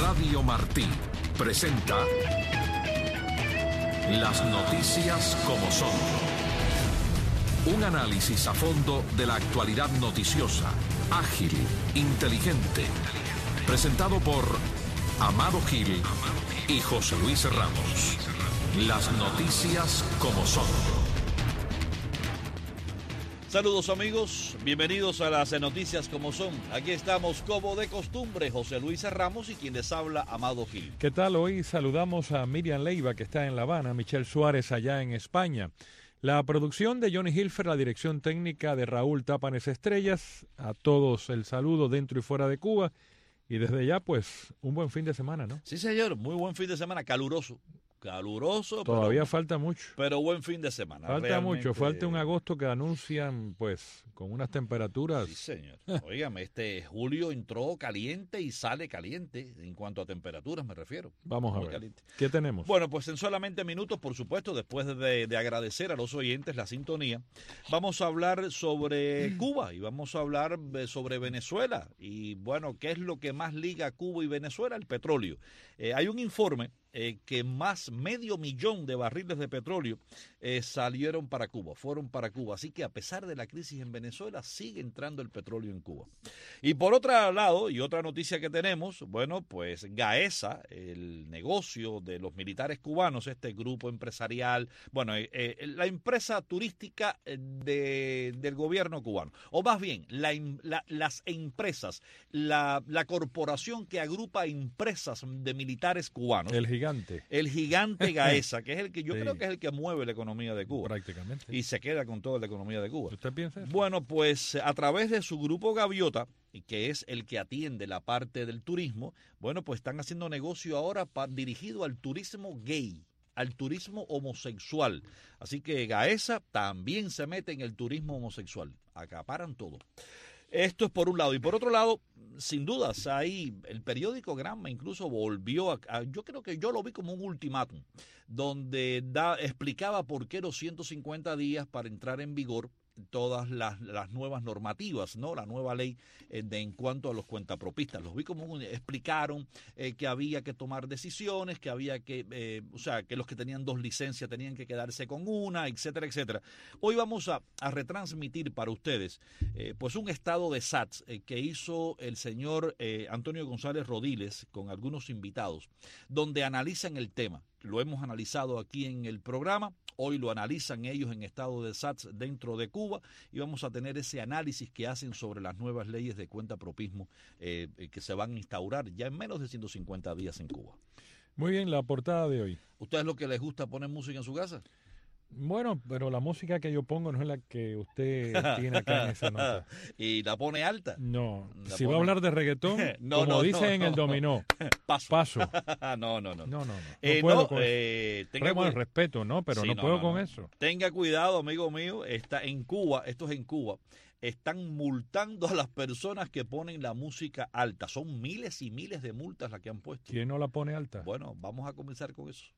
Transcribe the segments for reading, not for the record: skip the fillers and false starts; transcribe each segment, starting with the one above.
Radio Martí presenta Las noticias como son. Un análisis a fondo de la actualidad noticiosa, ágil, inteligente. Presentado por Amado Gil y José Luis Ramos. Las noticias como son. Saludos amigos, bienvenidos a las noticias como son. Aquí estamos como de costumbre, José Luis Ramos y quien les habla, Amado Gil. ¿Qué tal? Hoy saludamos a Miriam Leiva, que está en La Habana, Michelle Suárez allá en España. La producción de Johnny Hilfer, la dirección técnica de Raúl Tápanes Estrellas. A todos el saludo dentro y fuera de Cuba. Y desde ya, pues, un buen fin de semana, ¿no? Sí, señor, muy buen fin de semana, caluroso. Todavía falta mucho. Pero buen fin de semana. Falta mucho, falta un agosto que anuncian, pues, con unas temperaturas. Sí, señor. Óigame, julio entró caliente y sale caliente, en cuanto a temperaturas me refiero. Vamos a ver, caliente. ¿Qué tenemos? Bueno, pues en solamente minutos, por supuesto, después de agradecer a los oyentes la sintonía, vamos a hablar sobre Cuba y vamos a hablar sobre Venezuela. Y bueno, ¿qué es lo que más liga a Cuba y Venezuela? El petróleo. Hay un informe que más $500,000 de barriles de petróleo salieron para Cuba, fueron para Cuba. Así que a pesar de la crisis en Venezuela, sigue entrando el petróleo en Cuba. Y por otro lado, y otra noticia que tenemos, bueno, pues Gaesa, el negocio de los militares cubanos, este grupo empresarial, bueno, la empresa turística del gobierno cubano, o más bien, las empresas, la corporación que agrupa empresas de militares cubanos. El gigante Gaesa, que es el que yo creo que es el que mueve la economía de Cuba. Prácticamente. Y se queda con toda la economía de Cuba. ¿Usted piensa eso? Bueno, pues a través de su grupo Gaviota, que es el que atiende la parte del turismo, bueno, pues están haciendo negocio ahora dirigido al turismo gay, al turismo homosexual. Así que Gaesa también se mete en el turismo homosexual. Acaparan todo. Esto es por un lado. Y por otro lado, sin dudas, ahí el periódico Granma incluso volvió yo creo que yo lo vi como un ultimátum, donde explicaba por qué los 150 días para entrar en vigor todas las nuevas normativas, ¿no? La nueva ley en cuanto a los cuentapropistas. Los vi como explicaron que había que tomar decisiones, que había que, que los que tenían 2 licencias tenían que quedarse con una, etcétera, etcétera. Hoy vamos a retransmitir para ustedes pues un estado de SATS que hizo el señor Antonio González Rodiles con algunos invitados, donde analizan el tema. Lo hemos analizado aquí en el programa, hoy lo analizan ellos en estado de SATS dentro de Cuba y vamos a tener ese análisis que hacen sobre las nuevas leyes de cuentapropismo que se van a instaurar ya en menos de 150 días en Cuba. Muy bien, la portada de hoy. ¿Ustedes lo que les gusta poner música en su casa? Bueno, pero la música que yo pongo no es la que usted tiene acá en esa nota. ¿Y la pone alta? No. Si va a hablar de reggaetón, como dicen en el dominó, paso. No. No puedo con eso. Tenga el respeto, ¿no? Pero sí, no puedo con eso. Tenga cuidado, amigo mío. Está en Cuba, esto es en Cuba. Están multando a las personas que ponen la música alta. Son miles y miles de multas las que han puesto. ¿Quién no la pone alta? Bueno, vamos a comenzar con eso.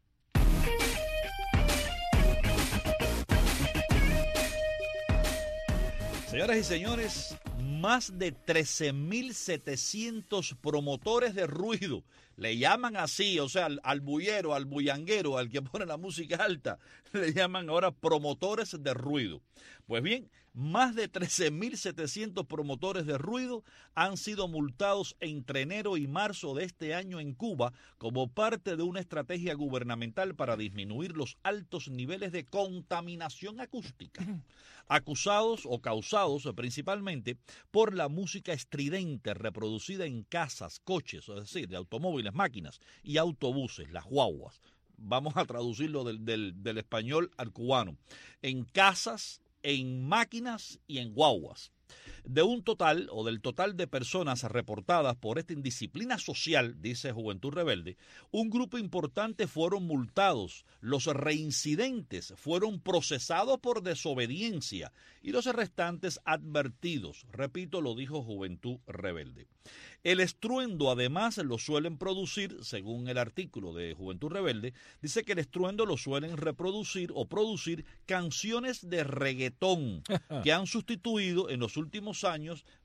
Señoras y señores, más de 13,700 promotores de ruido, le llaman así, o sea, al bullero, al bullanguero, al que pone la música alta, le llaman ahora promotores de ruido. Pues bien, más de 13,700 promotores de ruido han sido multados entre enero y marzo de este año en Cuba como parte de una estrategia gubernamental para disminuir los altos niveles de contaminación acústica, acusados o causados principalmente por la música estridente reproducida en casas, coches, es decir, de automóviles, máquinas y autobuses, las guaguas. Vamos a traducirlo del español al cubano. En casas, en máquinas y en guaguas. Del total de personas reportadas por esta indisciplina social, dice Juventud Rebelde, un grupo importante fueron multados, los reincidentes fueron procesados por desobediencia y los restantes advertidos. Repito, lo dijo Juventud Rebelde. El estruendo además lo suelen producir, según el artículo de Juventud Rebelde, dice que el estruendo lo suelen reproducir o producir canciones de reggaetón que han sustituido en los últimos años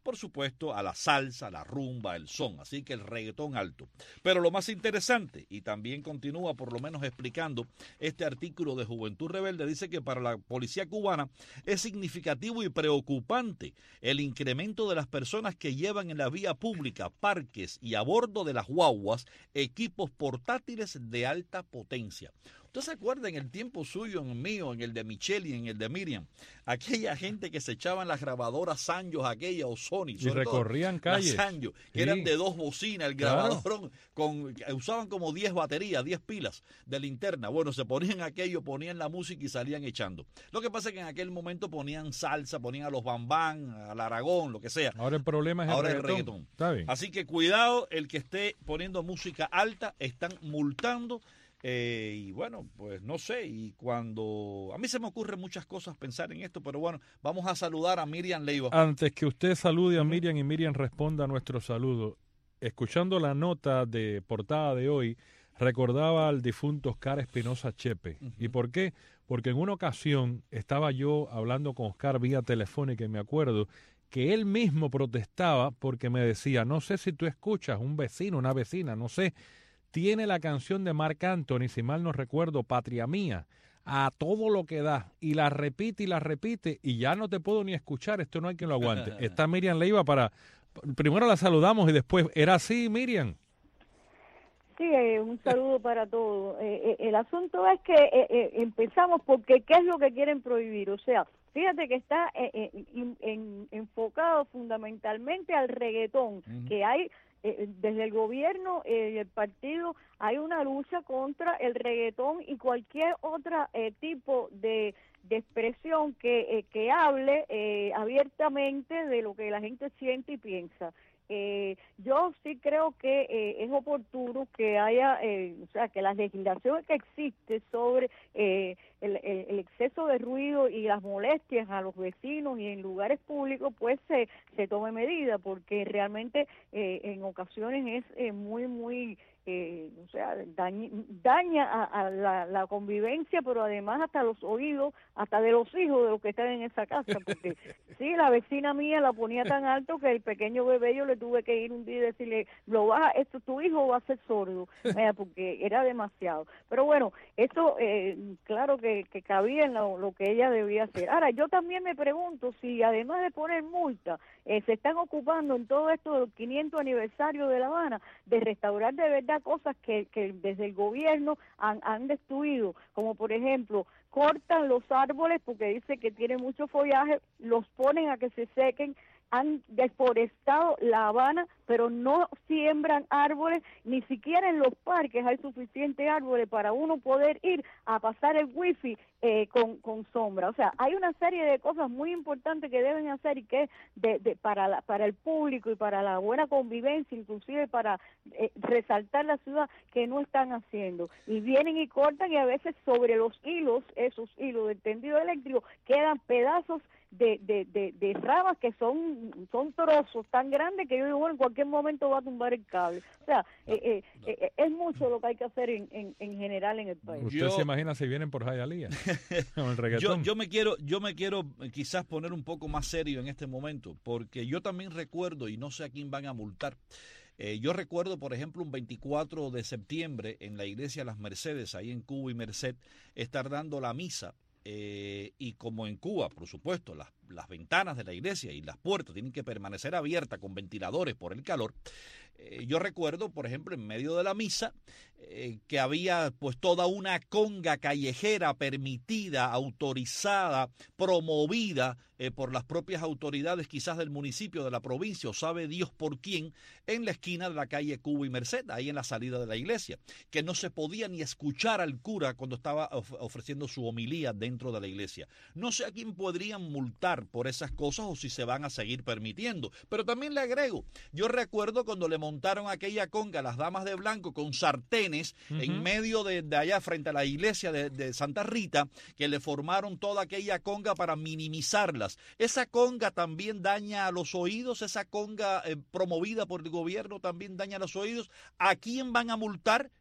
por supuesto, a la salsa, la rumba, el son, así que el reggaetón alto. Pero lo más interesante, y también continúa por lo menos explicando este artículo de Juventud Rebelde, dice que para la policía cubana es significativo y preocupante el incremento de las personas que llevan en la vía pública, parques y a bordo de las guaguas equipos portátiles de alta potencia. ¿Usted se acuerda en el tiempo suyo, en el mío, en el de Michelle y en el de Miriam? Aquella gente que se echaban las grabadoras Sanyo, aquella o Sony. Y recorrían calles. Las Sanyo, que eran de 2 bocinas, el grabador, usaban como 10 baterías, 10 pilas de linterna. Bueno, se ponían aquello, ponían la música y salían echando. Lo que pasa es que en aquel momento ponían salsa, ponían a los bambán, al Aragón, lo que sea. Ahora el problema es el reggaetón. Está bien. Así que cuidado, el que esté poniendo música alta, están multando. Y bueno, pues no sé, y cuando a mí se me ocurren muchas cosas pensar en esto, pero bueno, vamos a saludar a Miriam Leiva. Antes que usted salude a Miriam y Miriam responda a nuestro saludo, escuchando la nota de portada de hoy, recordaba al difunto Oscar Espinosa Chepe. ¿Y por qué? Porque en una ocasión estaba yo hablando con Oscar vía telefónica y me acuerdo que él mismo protestaba porque me decía, no sé si tú escuchas, un vecino, una vecina, no sé, tiene la canción de Marc Anthony, si mal no recuerdo, Patria Mía, a todo lo que da, y la repite, y ya no te puedo ni escuchar, esto no hay quien lo aguante. Está Miriam Leiva primero la saludamos y después, ¿era así, Miriam? Sí, un saludo para todos. El asunto es que empezamos porque ¿qué es lo que quieren prohibir? O sea, fíjate que está enfocado fundamentalmente al reggaetón, que hay... desde el gobierno y el partido hay una lucha contra el reggaetón y cualquier otro tipo de expresión que hable abiertamente de lo que la gente siente y piensa. Yo sí creo que es oportuno que haya, o sea, que la legislación que existe sobre el exceso de ruido y las molestias a los vecinos y en lugares públicos, pues se tome medida, porque realmente en ocasiones es muy o sea, daña a la convivencia, pero además hasta los oídos, hasta de los hijos de los que están en esa casa, porque sí, la vecina mía la ponía tan alto que el pequeño bebé yo le tuve que ir un día y decirle, lo baja, esto tu hijo va a ser sordo, porque era demasiado. Pero bueno, eso claro que cabía en lo que ella debía hacer. Ahora, yo también me pregunto si además de poner multa, se están ocupando en todo esto de los 500 aniversarios de La Habana, de restaurar de verdad cosas que desde el gobierno han destruido, como por ejemplo, cortan los árboles porque dice que tiene mucho follaje, los ponen a que se sequen, han deforestado La Habana, pero no siembran árboles, ni siquiera en los parques hay suficientes árboles para uno poder ir a pasar el wifi con sombra. O sea, hay una serie de cosas muy importantes que deben hacer y que para el público y para la buena convivencia, inclusive para resaltar la ciudad, que no están haciendo. Y vienen y cortan y a veces sobre los hilos, esos hilos del tendido eléctrico, quedan pedazos de ramas que son trozos tan grandes que yo digo, bueno, en cualquier momento va a tumbar el cable. O sea, es mucho lo que hay que hacer en general en el país. ¿Usted se imagina si vienen por Hialeah con el reggaetón? Yo me quiero quizás poner un poco más serio en este momento, porque yo también recuerdo, y no sé a quién van a multar, yo recuerdo, por ejemplo, un 24 de septiembre en la iglesia Las Mercedes, ahí en Cuba y Merced, estar dando la misa. Y como en Cuba, por supuesto, las ventanas de la iglesia y las puertas tienen que permanecer abiertas con ventiladores por el calor, yo recuerdo, por ejemplo, en medio de la misa, que había pues toda una conga callejera permitida, autorizada, promovida por las propias autoridades quizás del municipio, de la provincia, o sabe Dios por quién, en la esquina de la calle Cuba y Merced, ahí en la salida de la iglesia, que no se podía ni escuchar al cura cuando estaba ofreciendo su homilía dentro de la iglesia. No sé a quién podrían multar por esas cosas o si se van a seguir permitiendo, pero también le agrego, yo recuerdo cuando le montaron aquella conga a las damas de blanco con sartenes en medio de allá frente a la iglesia de Santa Rita, que le formaron toda aquella conga para minimizarlas. Esa conga también daña a los oídos, esa conga promovida por el gobierno también daña a los oídos. ¿A quién van a multar?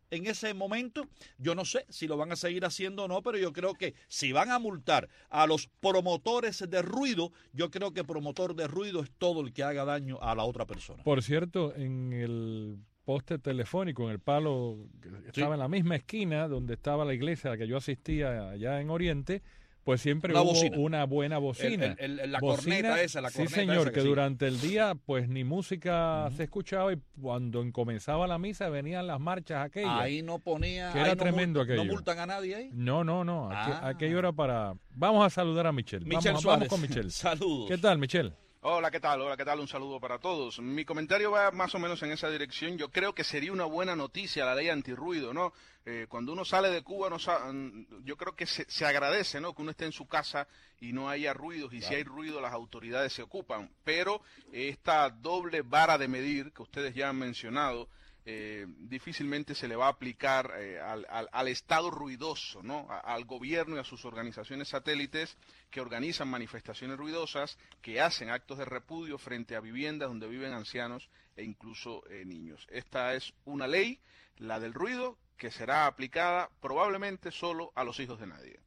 en ese momento. Yo no sé si lo van a seguir haciendo o no, pero yo creo que si van a multar a los promotores de ruido, yo creo que promotor de ruido es todo el que haga daño a la otra persona. Por cierto, en el poste telefónico, en el palo que estaba en la misma esquina donde estaba la iglesia a la que yo asistía allá en Oriente, pues siempre hubo una buena bocina. La corneta esa, la corneta. Sí, señor, esa que durante el día pues ni música se escuchaba, y cuando comenzaba la misa venían las marchas aquellas. Ahí no ponía... Que era tremendo aquello. ¿No multan a nadie ahí? No. Aquello era para... Vamos a saludar a Michelle. Vamos con Michelle. Saludos. ¿Qué tal, Michelle? Hola, ¿qué tal? Un saludo para todos. Mi comentario va más o menos en esa dirección. Yo creo que sería una buena noticia la ley antirruido, ¿no? Cuando uno sale de Cuba, yo creo que se agradece, ¿no?, que uno esté en su casa y no haya ruidos, y claro, si hay ruido las autoridades se ocupan. Pero esta doble vara de medir que ustedes ya han mencionado, difícilmente se le va a aplicar al Estado ruidoso, ¿no?, al gobierno y a sus organizaciones satélites que organizan manifestaciones ruidosas, que hacen actos de repudio frente a viviendas donde viven ancianos e incluso niños. Esta es una ley, la del ruido, que será aplicada probablemente solo a los hijos de nadie.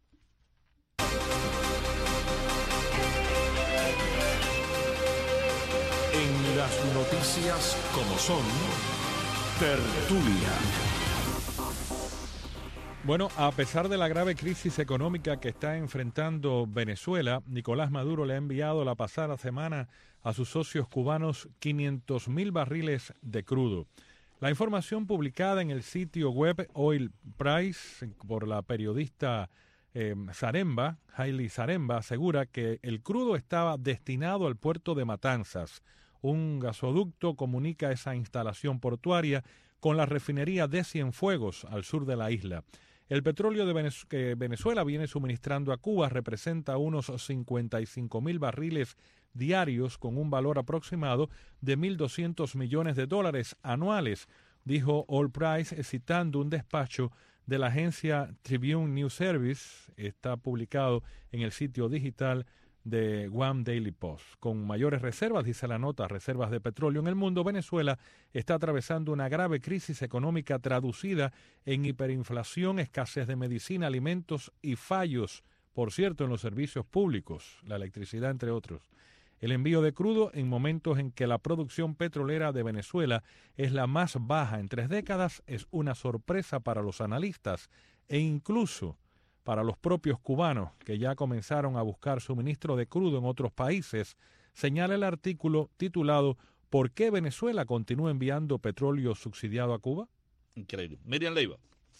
En las noticias como son, tertulia. Bueno, a pesar de la grave crisis económica que está enfrentando Venezuela, Nicolás Maduro le ha enviado la pasada semana a sus socios cubanos 500,000 barriles de crudo. La información publicada en el sitio web Oil Price por la periodista Zaremba, Hailey Zaremba, asegura que el crudo estaba destinado al puerto de Matanzas. Un gasoducto comunica esa instalación portuaria con la refinería de Cienfuegos al sur de la isla. El petróleo que Venezuela viene suministrando a Cuba representa unos 55,000 barriles diarios con un valor aproximado de $1.200 millones anuales, dijo Oil Price, citando un despacho de la agencia Tribune News Service. Está publicado en el sitio digital de Guam Daily Post. Con mayores reservas, dice la nota, reservas de petróleo en el mundo, Venezuela está atravesando una grave crisis económica traducida en hiperinflación, escasez de medicina, alimentos y fallos, por cierto, en los servicios públicos, la electricidad, entre otros. El envío de crudo en momentos en que la producción petrolera de Venezuela es la más baja en 3 décadas es una sorpresa para los analistas e incluso para los propios cubanos que ya comenzaron a buscar suministro de crudo en otros países, señala el artículo titulado ¿Por qué Venezuela continúa enviando petróleo subsidiado a Cuba? Increíble. Miriam Leiva.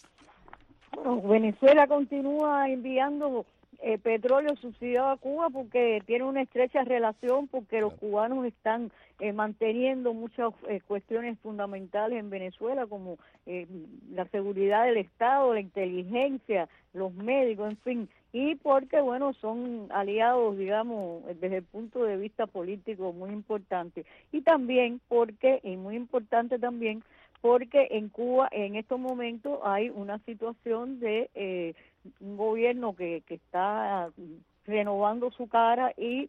Bueno, Venezuela continúa enviando petróleo subsidiado a Cuba porque tiene una estrecha relación, porque los cubanos están manteniendo muchas cuestiones fundamentales en Venezuela, como la seguridad del Estado, la inteligencia, los médicos, en fin, y porque, bueno, son aliados, digamos, desde el punto de vista político muy importante. Y también porque, y muy importante también, porque en Cuba en estos momentos hay una situación de un gobierno que está renovando su cara y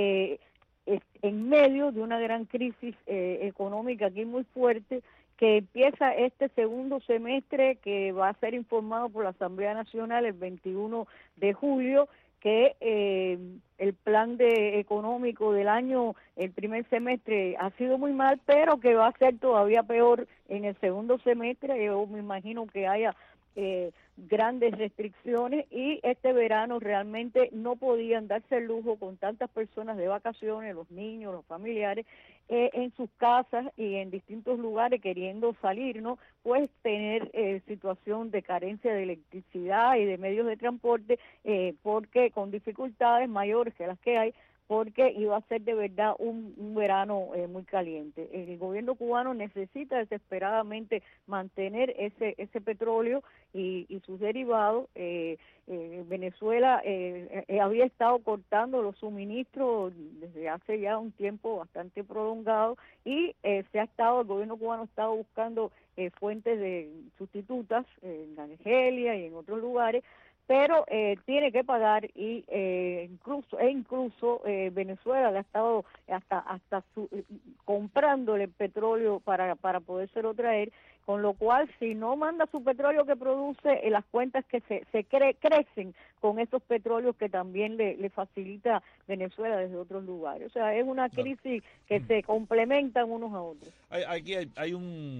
en medio de una gran crisis económica aquí muy fuerte, que empieza este segundo semestre, que va a ser informado por la Asamblea Nacional el 21 de julio, que el plan económico del año, el primer semestre ha sido muy mal, pero que va a ser todavía peor en el segundo semestre. Yo me imagino que haya grandes restricciones, y este verano realmente no podían darse el lujo, con tantas personas de vacaciones, los niños, los familiares, en sus casas y en distintos lugares queriendo salir, ¿no? Pues tener situación de carencia de electricidad y de medios de transporte, porque con dificultades mayores que las que hay, porque iba a ser de verdad un verano muy caliente. El gobierno cubano necesita desesperadamente mantener ese petróleo y sus derivados. Venezuela había estado cortando los suministros desde hace ya un tiempo bastante prolongado, y el gobierno cubano ha estado buscando fuentes de sustitutas en Argelia y en otros lugares, pero tiene que pagar, y incluso Venezuela le ha estado hasta comprándole petróleo para podérselo traer, con lo cual si no manda su petróleo que produce, las cuentas que crecen con esos petróleos que también le facilita Venezuela desde otros lugares. O sea, es una crisis que se complementan unos a otros. Aquí hay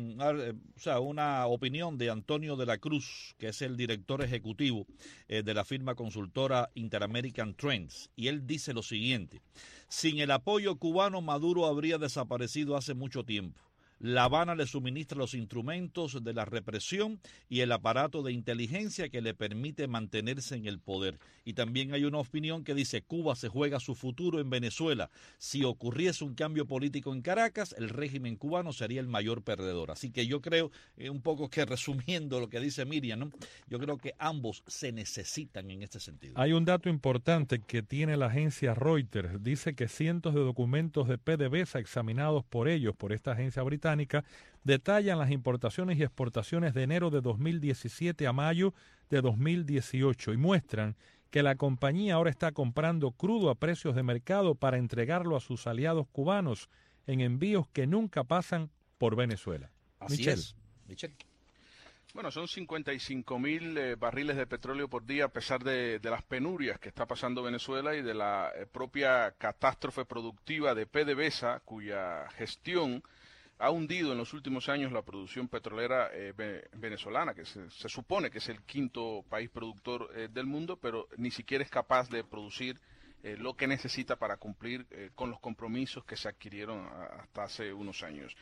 una opinión de Antonio de la Cruz, que es el director ejecutivo de la firma consultora Interamerican Trends, y él dice lo siguiente: sin el apoyo cubano, Maduro habría desaparecido hace mucho tiempo. La Habana le suministra los instrumentos de la represión y el aparato de inteligencia que le permite mantenerse en el poder. Y también hay una opinión que dice: Cuba se juega su futuro en Venezuela. Si ocurriese un cambio político en Caracas, el régimen cubano sería el mayor perdedor. Así que yo creo, un poco que resumiendo lo que dice Miriam, ¿no?, yo creo que ambos se necesitan en este sentido. Hay un dato importante que tiene la agencia Reuters. Dice que cientos de documentos de PDVSA examinados por ellos, por esta agencia británica, detallan las importaciones y exportaciones de enero de 2017 a mayo de 2018 y muestran que la compañía ahora está comprando crudo a precios de mercado para entregarlo a sus aliados cubanos en envíos que nunca pasan por Venezuela. Así es. Michelle. Bueno, son 55.000 barriles de petróleo por día, a pesar de las penurias que está pasando Venezuela y de la propia catástrofe productiva de PDVSA, cuya gestión ha hundido en los últimos años la producción petrolera venezolana, que se supone que es el quinto país productor del mundo, pero ni siquiera es capaz de producir lo que necesita para cumplir con los compromisos que se adquirieron hasta hace unos años.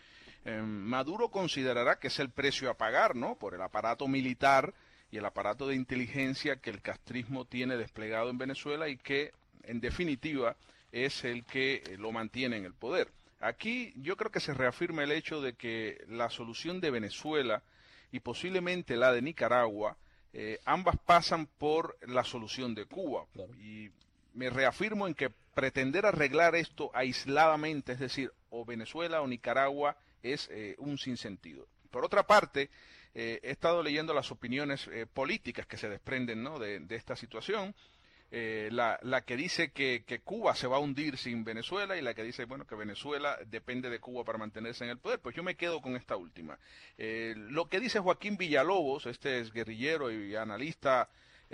Maduro considerará que es el precio a pagar, ¿no?, por el aparato militar y el aparato de inteligencia que el castrismo tiene desplegado en Venezuela y que, en definitiva, es el que lo mantiene en el poder. Aquí yo creo que se reafirma el hecho de que la solución de Venezuela y posiblemente la de Nicaragua, ambas pasan por la solución de Cuba. Claro. Y me reafirmo en que pretender arreglar esto aisladamente, es decir, o Venezuela o Nicaragua, es un sinsentido. Por otra parte, he estado leyendo las opiniones políticas que se desprenden, ¿no?, de esta situación. La que dice que Cuba se va a hundir sin Venezuela y la que dice, bueno, que Venezuela depende de Cuba para mantenerse en el poder. Pues yo me quedo con esta última. Lo que dice Joaquín Villalobos, este es guerrillero y analista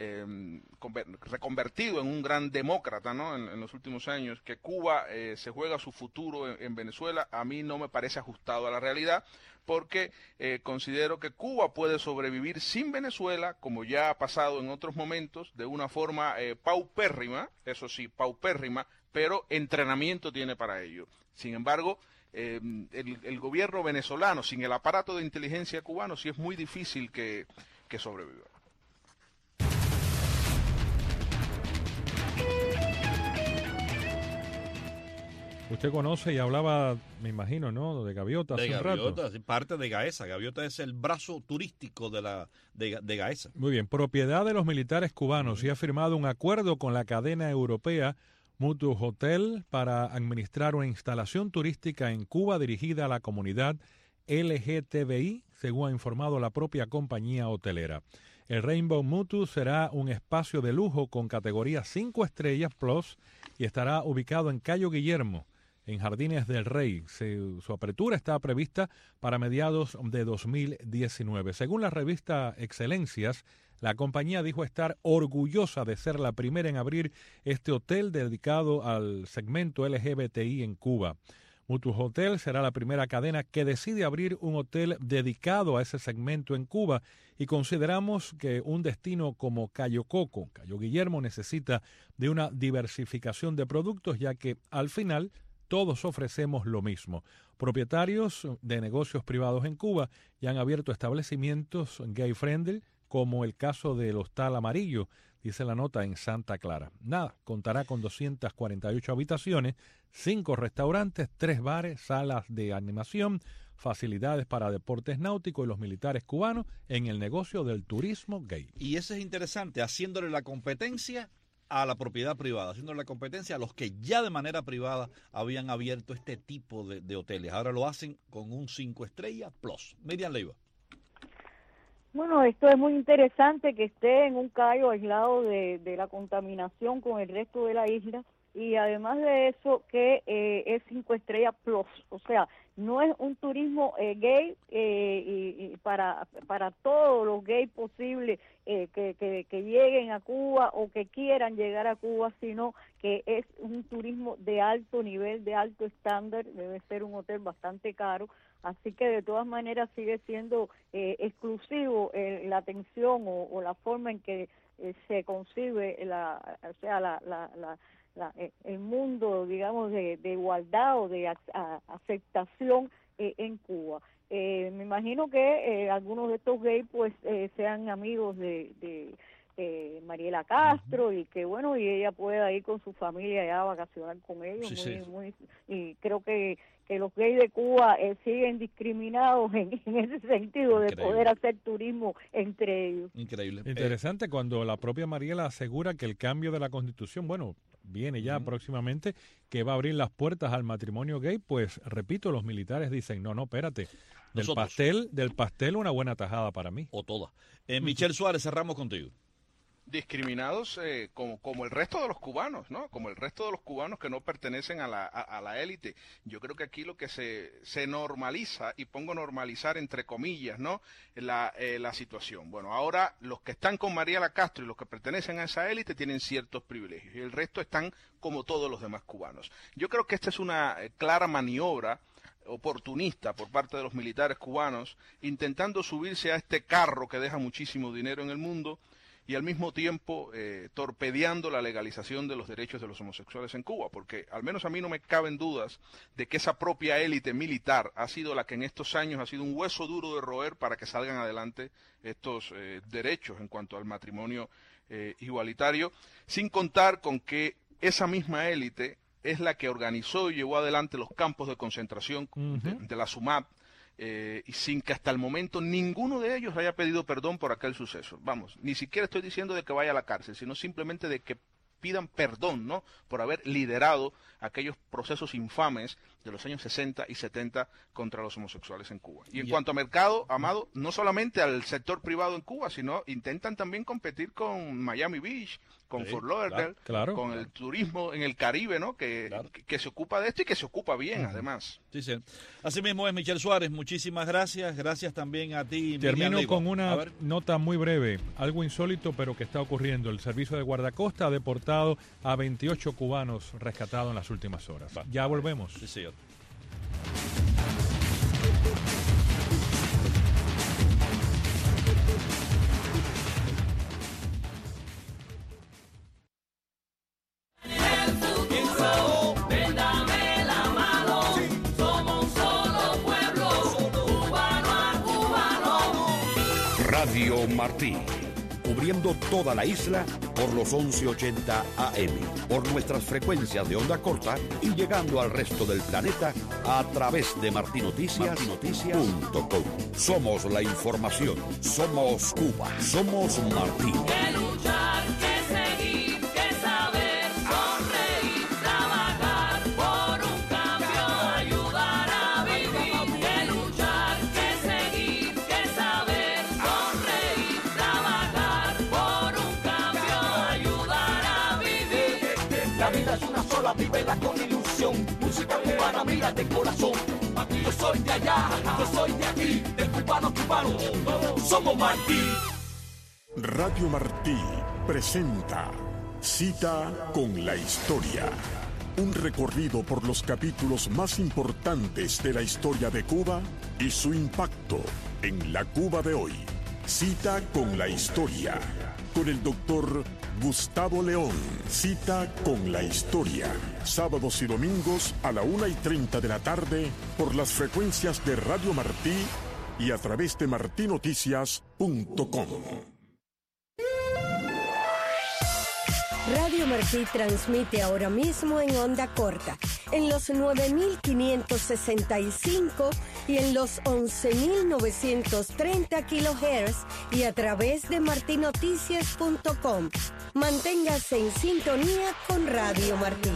reconvertido en un gran demócrata, ¿no?, en los últimos años, que Cuba se juega su futuro en Venezuela, a mí no me parece ajustado a la realidad, porque considero que Cuba puede sobrevivir sin Venezuela, como ya ha pasado en otros momentos, de una forma paupérrima, eso sí, paupérrima, pero entrenamiento tiene para ello. Sin embargo, el gobierno venezolano, sin el aparato de inteligencia cubano, sí es muy difícil que sobreviva. Usted conoce y hablaba, me imagino, ¿no?, de Gaviota hace un rato. De Gaviota, parte de Gaesa. Gaviota es el brazo turístico de Gaesa. Muy bien, propiedad de los militares cubanos, y ha firmado un acuerdo con la cadena europea Mutu Hotel para administrar una instalación turística en Cuba dirigida a la comunidad LGTBI, según ha informado la propia compañía hotelera. El Rainbow Mutu será un espacio de lujo con categoría 5 estrellas plus y estará ubicado en Cayo Guillermo, en Jardines del Rey. Su apertura está prevista para mediados de 2019. Según la revista Excelencias, la compañía dijo estar orgullosa de ser la primera en abrir este hotel dedicado al segmento LGBTI en Cuba. Mutu Hotel será la primera cadena que decide abrir un hotel dedicado a ese segmento en Cuba, y consideramos que un destino como Cayo Coco, Cayo Guillermo, necesita de una diversificación de productos, ya que al final todos ofrecemos lo mismo. Propietarios de negocios privados en Cuba ya han abierto establecimientos gay-friendly, como el caso del Hostal Amarillo, dice la nota, en Santa Clara. Contará con 248 habitaciones, 5 restaurantes, 3 bares, salas de animación, facilidades para deportes náuticos y los militares cubanos en el negocio del turismo gay. Y eso es interesante, haciéndole la competencia a la propiedad privada, haciéndole la competencia a los que ya de manera privada habían abierto este tipo de hoteles. Ahora lo hacen con un 5 estrellas plus. Miriam Leiva. Bueno, esto es muy interesante, que esté en un cayo aislado de la contaminación con el resto de la isla, y además de eso que es 5 estrellas plus, o sea, no es un turismo gay y para todos los gays posibles que lleguen a Cuba o que quieran llegar a Cuba, sino que es un turismo de alto nivel, de alto estándar, debe ser un hotel bastante caro, así que de todas maneras sigue siendo exclusivo la atención o la forma en que se concibe el mundo, digamos, de igualdad o de aceptación en Cuba. Me imagino que algunos de estos gays pues sean amigos de Mariela Castro y que bueno, y ella pueda ir con su familia allá a vacacionar con ellos. Y creo que los gays de Cuba siguen discriminados en ese sentido. Increíble. De poder hacer turismo entre ellos. Increíble. Interesante cuando la propia Mariela asegura que el cambio de la Constitución, bueno, viene ya próximamente, que va a abrir las puertas al matrimonio gay, pues repito, los militares dicen, no, espérate, del pastel una buena tajada para mí. O toda. Michelle Suárez, cerramos contigo. Discriminados como el resto de los cubanos, ¿no? Como el resto de los cubanos que no pertenecen a la élite. Yo creo que aquí lo que se normaliza, y pongo normalizar entre comillas, ¿no? La situación. Bueno, ahora los que están con Mariela Castro y los que pertenecen a esa élite tienen ciertos privilegios y el resto están como todos los demás cubanos. Yo creo que esta es una clara maniobra oportunista por parte de los militares cubanos, intentando subirse a este carro que deja muchísimo dinero en el mundo, y al mismo tiempo torpedeando la legalización de los derechos de los homosexuales en Cuba, porque al menos a mí no me caben dudas de que esa propia élite militar ha sido la que en estos años ha sido un hueso duro de roer para que salgan adelante estos derechos en cuanto al matrimonio igualitario, sin contar con que esa misma élite es la que organizó y llevó adelante los campos de concentración de la SUMAP, y sin que hasta el momento ninguno de ellos haya pedido perdón por aquel suceso. Vamos, ni siquiera estoy diciendo de que vaya a la cárcel, sino simplemente de que pidan perdón, ¿no?, por haber liderado aquellos procesos infames de los años 60 y 70 contra los homosexuales en Cuba. Y en cuanto a mercado, Amado, no solamente al sector privado en Cuba, sino intentan también competir con Miami Beach, con Fort Lauderdale, con el turismo en el Caribe, ¿no?, que se ocupa de esto y que se ocupa bien, además. Sí, sí. Así mismo es, Michelle Suárez, muchísimas gracias. Gracias también a ti, Termino con una nota muy breve, algo insólito, pero que está ocurriendo. El servicio de guardacosta ha deportado a 28 cubanos rescatados en las últimas horas. Ya volvemos. Sí, señor. Radio Martí, cubriendo toda la isla por los 1180 AM, por nuestras frecuencias de onda corta y llegando al resto del planeta a través de martinoticias.com. Somos la información, somos Cuba, somos Martí. Que luchar, que seguir, que saber, sonreír, trabajar por un cambio, ayudar a vivir. Que luchar, que seguir, que saber, sonreír, trabajar por un cambio, ayudar a vivir. La vida es una sola, vívela con ilusión. Música cubana, mira de corazón. Aquí yo soy de allá, yo soy de aquí, del cubano cubano. Somos Martí. Radio Martí presenta Cita con la Historia. Un recorrido por los capítulos más importantes de la historia de Cuba y su impacto en la Cuba de hoy. Cita con la Historia. Con el doctor Gustavo León. Cita con la Historia. Sábados y domingos a la 1:30 de la tarde por las frecuencias de Radio Martí y a través de martinoticias.com. Radio Martí transmite ahora mismo en onda corta, en los 9.565 y en los 11.930 kHz y a través de martinoticias.com. Manténgase en sintonía con Radio Martí.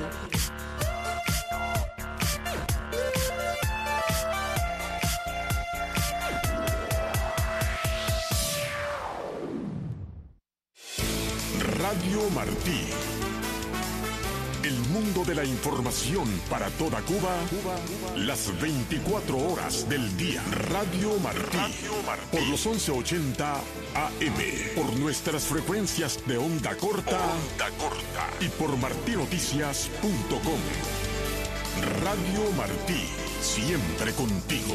Radio Martí, el mundo de la información para toda Cuba, las 24 horas del día. Radio Martí, por los 1180 AM, por nuestras frecuencias de onda corta, y por martinoticias.com. Radio Martí, siempre contigo.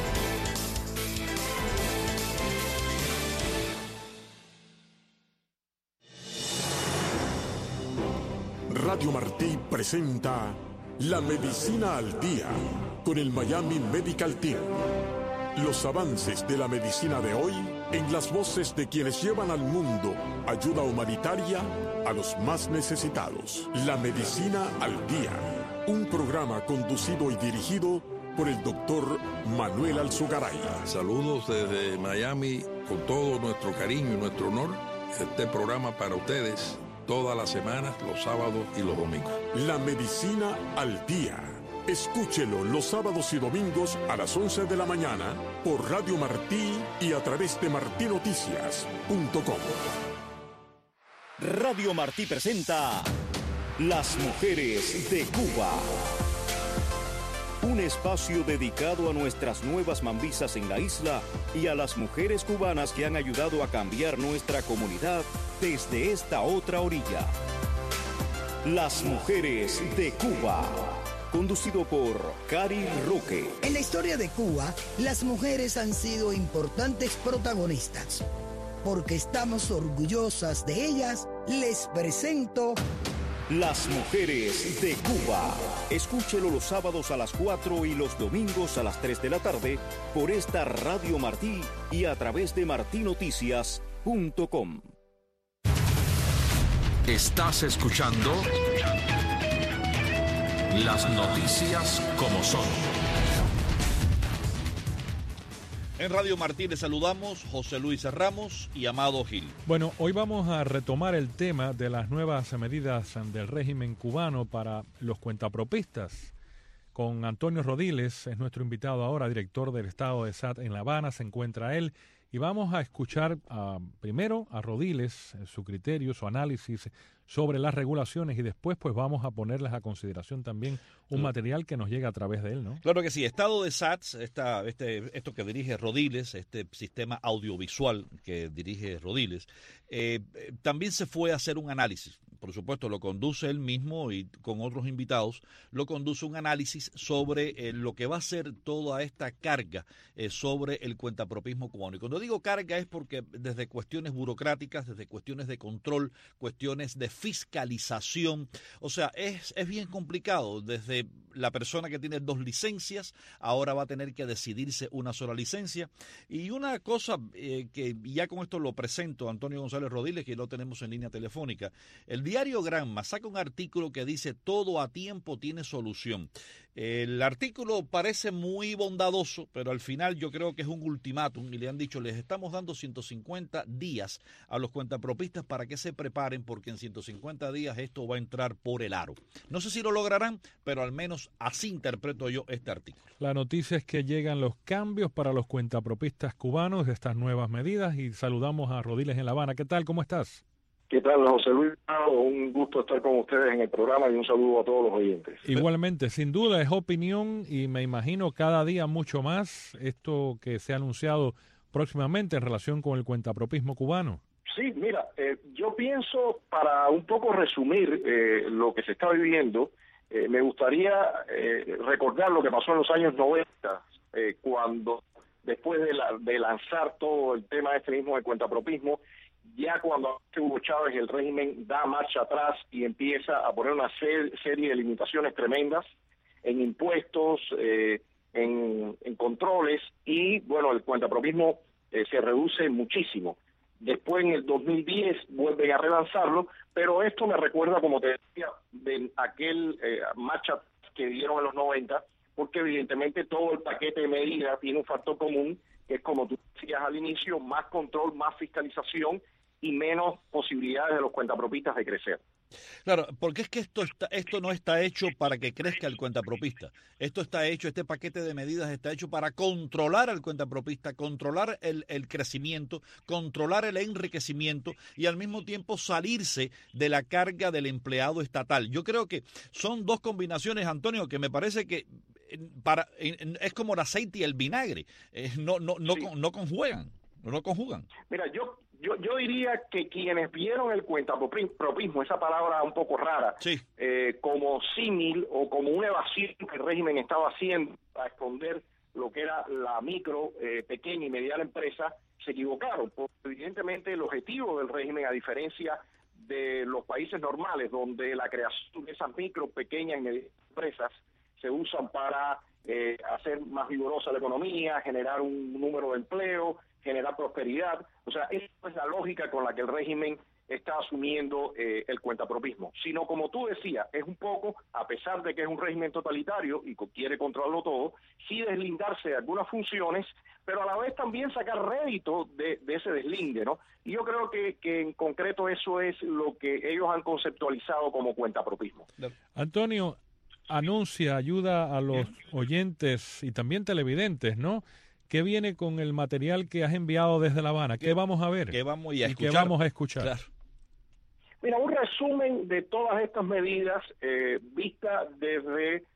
Radio Martí presenta La Medicina al Día con el Miami Medical Team. Los avances de la medicina de hoy en las voces de quienes llevan al mundo ayuda humanitaria a los más necesitados. La Medicina al Día, un programa conducido y dirigido por el doctor Manuel Alzugaray. Saludos desde Miami con todo nuestro cariño y nuestro honor. Este programa para ustedes todas las semanas, los sábados y los domingos. La Medicina al Día. Escúchelo los sábados y domingos a las 11 de la mañana por Radio Martí y a través de martinoticias.com. Radio Martí presenta Las Mujeres de Cuba. Un espacio dedicado a nuestras nuevas mambisas en la isla y a las mujeres cubanas que han ayudado a cambiar nuestra comunidad desde esta otra orilla. Las Mujeres de Cuba. Conducido por Cari Roque. En la historia de Cuba, las mujeres han sido importantes protagonistas. Porque estamos orgullosas de ellas, les presento Las Mujeres de Cuba. Escúchelo los sábados a las 4 y los domingos a las 3 de la tarde por esta Radio Martí y a través de martinoticias.com. Estás escuchando Las Noticias como son. En Radio Martí les saludamos José Luis Ramos y Amado Gil. Bueno, hoy vamos a retomar el tema de las nuevas medidas del régimen cubano para los cuentapropistas. Con Antonio Rodiles, es nuestro invitado ahora, director del Estado de SAT en La Habana, se encuentra él. Y vamos a escuchar primero a Rodiles, su criterio, su análisis sobre las regulaciones y después pues vamos a ponerles a consideración también un material que nos llega a través de él, ¿no? Claro que sí. Estado de SATS, esto que dirige Rodiles, este sistema audiovisual que dirige Rodiles, también se fue a hacer un análisis. Por supuesto, lo conduce él mismo y con otros invitados, lo conduce un análisis sobre lo que va a ser toda esta carga sobre el cuentapropismo cubano. Y cuando digo carga es porque desde cuestiones burocráticas, desde cuestiones de control, cuestiones de fiscalización, o sea, es bien complicado. Desde la persona que tiene 2 licencias, ahora va a tener que decidirse una sola licencia. Y una cosa que ya con esto lo presento a Antonio González Rodiles, que lo tenemos en línea telefónica. El diario Granma saca un artículo que dice todo a tiempo tiene solución. El artículo parece muy bondadoso, pero al final yo creo que es un ultimátum y le han dicho, les estamos dando 150 días a los cuentapropistas para que se preparen porque en 150 días esto va a entrar por el aro. No sé si lo lograrán, pero al menos así interpreto yo este artículo. La noticia es que llegan los cambios para los cuentapropistas cubanos de estas nuevas medidas y saludamos a Rodiles en La Habana. ¿Qué tal? ¿Cómo estás? ¿Qué tal, José Luis? Un gusto estar con ustedes en el programa y un saludo a todos los oyentes. Igualmente, sin duda es opinión y me imagino cada día mucho más esto que se ha anunciado próximamente en relación con el cuentapropismo cubano. Sí, mira, yo pienso, para un poco resumir lo que se está viviendo, me gustaría recordar lo que pasó en los años 90, cuando después de lanzar todo el tema este mismo del cuentapropismo, ya cuando Hugo Chávez, el régimen da marcha atrás y empieza a poner una serie de limitaciones tremendas en impuestos, en controles, y bueno, el cuentapropismo se reduce muchísimo. Después en el 2010 vuelven a relanzarlo, pero esto me recuerda, como te decía, de aquel marcha que dieron en los 90, porque evidentemente todo el paquete de medidas tiene un factor común, que es, como tú decías al inicio, más control, más fiscalización y menos posibilidades de los cuentapropistas de crecer. Claro, porque es que esto no está hecho para que crezca el cuentapropista. Este paquete de medidas está hecho para controlar al cuentapropista, controlar el crecimiento, controlar el enriquecimiento y al mismo tiempo salirse de la carga del empleado estatal. Yo creo que son dos combinaciones, Antonio, que me parece que es como el aceite y el vinagre. No conjugan. Mira, yo diría que quienes vieron el cuentapropismo, esa palabra un poco rara, sí, como símil o como una evasión que el régimen estaba haciendo para esconder lo que era la micro, pequeña y mediana empresa, se equivocaron, porque evidentemente el objetivo del régimen, a diferencia de los países normales, donde la creación de esas micro, pequeñas y medianas empresas se usan para hacer más vigorosa la economía, generar un número de empleo, generar prosperidad. O sea, esa es la lógica con la que el régimen está asumiendo el cuentapropismo. Sino, como tú decías, es un poco, a pesar de que es un régimen totalitario y quiere controlarlo todo, sí deslindarse de algunas funciones, pero a la vez también sacar rédito de ese deslinde, ¿no? Y yo creo que en concreto eso es lo que ellos han conceptualizado como cuentapropismo. Antonio, ayuda a los oyentes y también televidentes, ¿no? ¿Qué viene con el material que has enviado desde La Habana? ¿Qué vamos a ver? ¿Qué vamos a escuchar? Claro. Mira, un resumen de todas estas medidas vista desde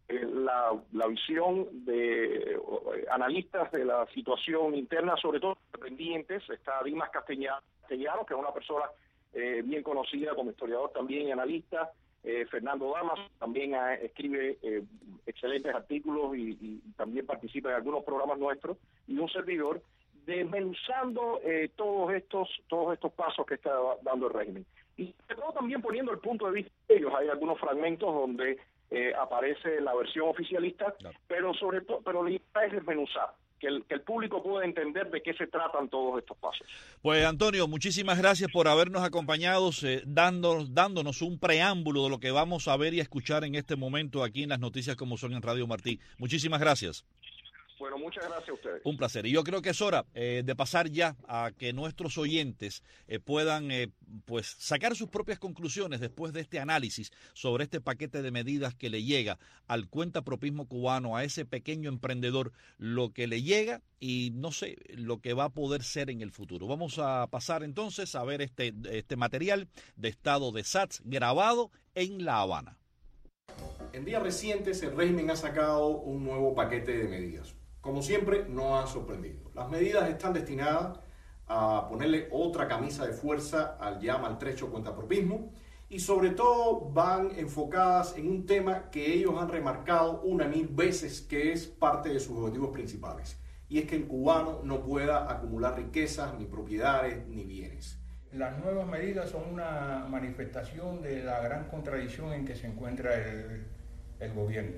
la visión de analistas de la situación interna, sobre todo independientes. Está Dimas Castellanos, que es una persona bien conocida como historiador también y analista. Fernando Damas también escribe excelentes artículos y también participa en algunos programas nuestros, y un servidor, desmenuzando todos estos pasos que está dando el régimen. Y sobre todo también poniendo el punto de vista de ellos. Hay algunos fragmentos donde aparece la versión oficialista, claro, pero la idea es desmenuzar, que el público pueda entender de qué se tratan todos estos pasos. Pues Antonio, muchísimas gracias por habernos acompañado, dándonos un preámbulo de lo que vamos a ver y a escuchar en este momento aquí en las noticias como son en Radio Martí. Muchísimas gracias. Bueno, muchas gracias a ustedes. Un placer. Y yo creo que es hora de pasar ya a que nuestros oyentes puedan pues sacar sus propias conclusiones después de este análisis sobre este paquete de medidas que le llega al cuentapropismo cubano, a ese pequeño emprendedor, lo que le llega y no sé, lo que va a poder ser en el futuro. Vamos a pasar entonces a ver este material de estado de SATS grabado en La Habana. En días recientes el régimen ha sacado un nuevo paquete de medidas. Como siempre, no ha sorprendido. Las medidas están destinadas a ponerle otra camisa de fuerza al ya maltrecho cuentapropismo y sobre todo van enfocadas en un tema que ellos han remarcado 1,000 veces, que es parte de sus objetivos principales, y es que el cubano no pueda acumular riquezas, ni propiedades, ni bienes. Las nuevas medidas son una manifestación de la gran contradicción en que se encuentra el gobierno.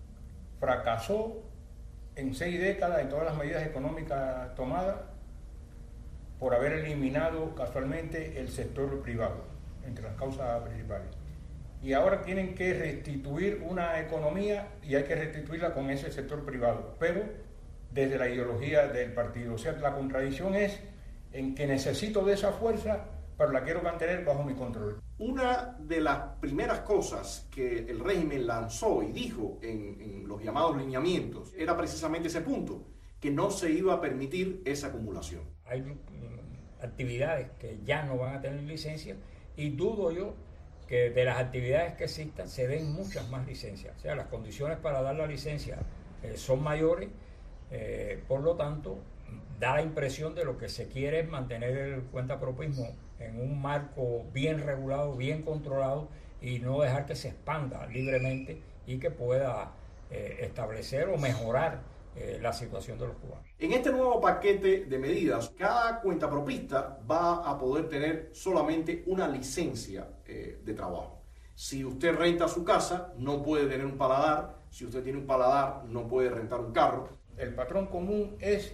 Fracasó en 6 décadas en todas las medidas económicas tomadas por haber eliminado casualmente el sector privado entre las causas principales. Y ahora tienen que restituir una economía y hay que restituirla con ese sector privado, pero desde la ideología del partido. O sea, la contradicción es en que necesito de esa fuerza, pero la quiero mantener bajo mi control. Una de las primeras cosas que el régimen lanzó y dijo en los llamados lineamientos era precisamente ese punto, que no se iba a permitir esa acumulación. Hay actividades que ya no van a tener licencia y dudo yo que de las actividades que existan se den muchas más licencias. O sea, las condiciones para dar la licencia son mayores, por lo tanto, da la impresión de lo que se quiere es mantener el cuentapropismo en un marco bien regulado, bien controlado y no dejar que se expanda libremente y que pueda establecer o mejorar la situación de los cubanos. En este nuevo paquete de medidas, cada cuentapropista va a poder tener solamente una licencia de trabajo. Si usted renta su casa, no puede tener un paladar. Si usted tiene un paladar, no puede rentar un carro. El patrón común es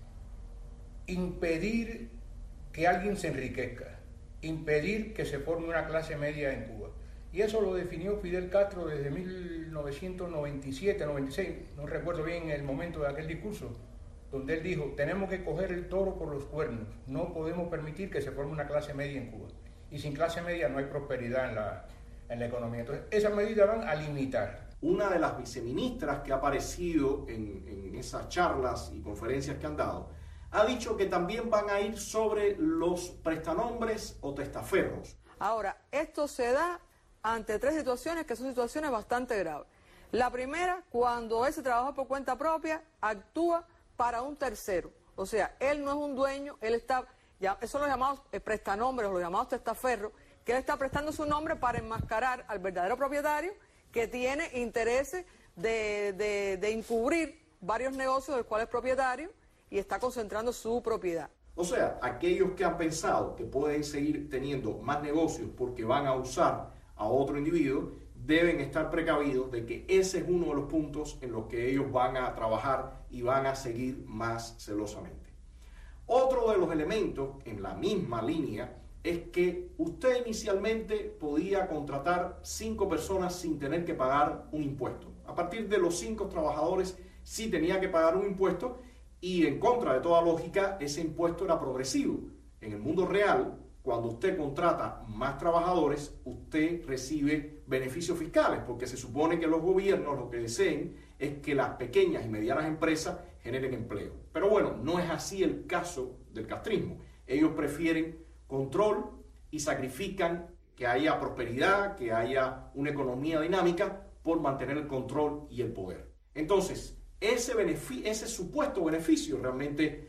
impedir que alguien se enriquezca, impedir que se forme una clase media en Cuba. Y eso lo definió Fidel Castro desde 1997, 96, no recuerdo bien el momento de aquel discurso, donde él dijo, tenemos que coger el toro por los cuernos, no podemos permitir que se forme una clase media en Cuba. y sin clase media no hay prosperidad en la economía. Entonces, esas medidas van a limitar. Una de las viceministras que ha aparecido en esas charlas y conferencias que han dado, ha dicho que también van a ir sobre los prestanombres o testaferros. Ahora, esto se da ante 3 situaciones que son situaciones bastante graves. La primera, cuando ese trabajador por cuenta propia actúa para un tercero. O sea, él no es un dueño, él está, ya, esos son los llamados prestanombres o los llamados testaferros, que él está prestando su nombre para enmascarar al verdadero propietario que tiene intereses de encubrir varios negocios del cual es propietario y está concentrando su propiedad. O sea, aquellos que han pensado que pueden seguir teniendo más negocios porque van a usar a otro individuo, deben estar precavidos de que ese es uno de los puntos en los que ellos van a trabajar y van a seguir más celosamente. Otro de los elementos en la misma línea es que usted inicialmente podía contratar 5 personas sin tener que pagar un impuesto. A partir de los 5 trabajadores sí tenía que pagar un impuesto y en contra de toda lógica ese impuesto era progresivo. En el mundo real, cuando usted contrata más trabajadores, usted recibe beneficios fiscales, porque se supone que los gobiernos lo que deseen es que las pequeñas y medianas empresas generen empleo. Pero bueno, no es así el caso del castrismo. Ellos prefieren control y sacrifican que haya prosperidad, que haya una economía dinámica por mantener el control y el poder. Entonces, ese supuesto beneficio realmente